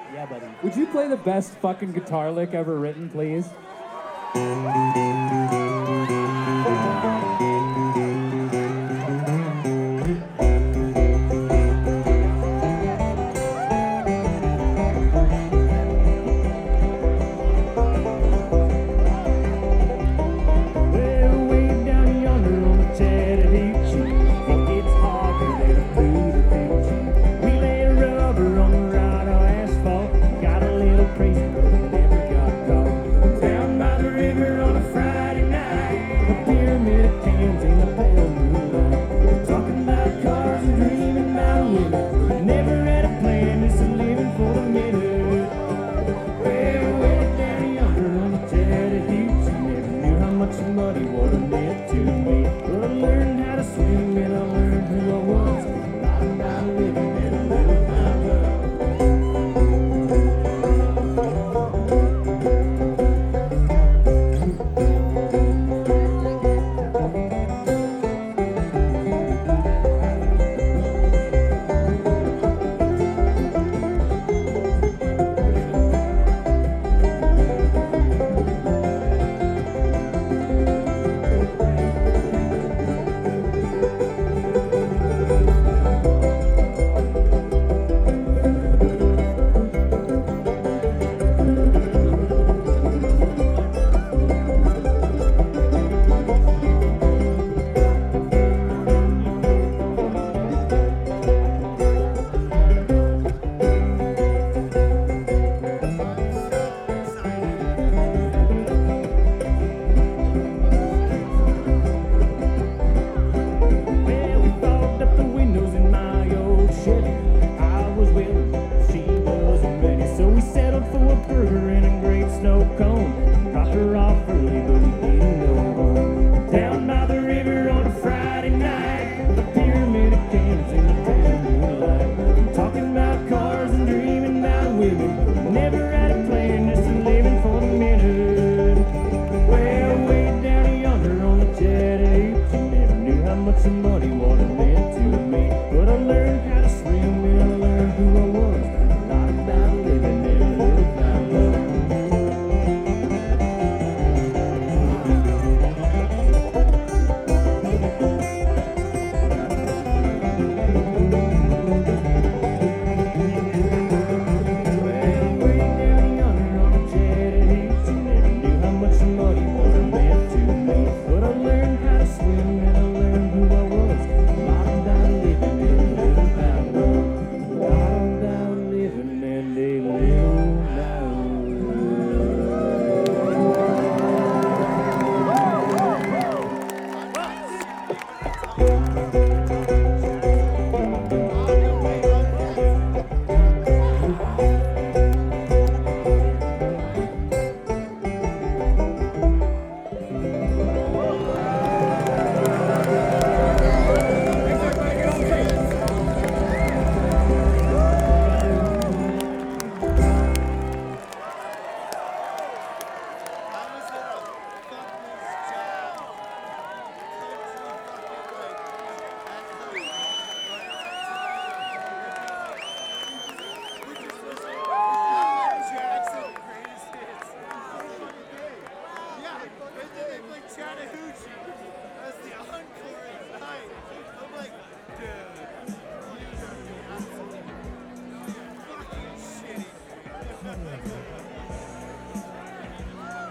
Yeah, buddy. Would you play the best fucking guitar lick ever written, please? Money, what it meant to me. But I learned how to swim and I learned who I was. I'm not living in a little found love. For a burger and a great snow cone. Dropped her off early, but we didn't go home.